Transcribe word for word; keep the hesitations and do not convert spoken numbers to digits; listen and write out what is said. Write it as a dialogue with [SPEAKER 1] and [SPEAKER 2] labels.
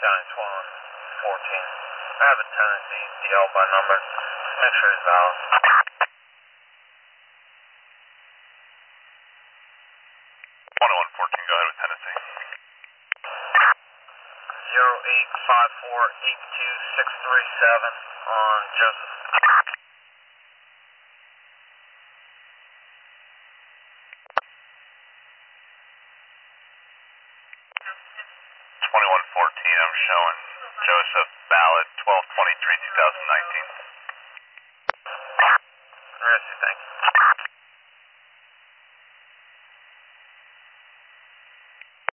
[SPEAKER 1] County twenty-one fourteen. I have a Tennessee D L by number. Make sure it's valid.
[SPEAKER 2] twenty-one fourteen, go ahead with Tennessee.
[SPEAKER 1] zero eight five four eight two six three seven on Joseph.
[SPEAKER 2] twenty-one fourteen, I'm showing Joseph valid twelve twenty-three two thousand nineteen.
[SPEAKER 1] Mercy, thank you.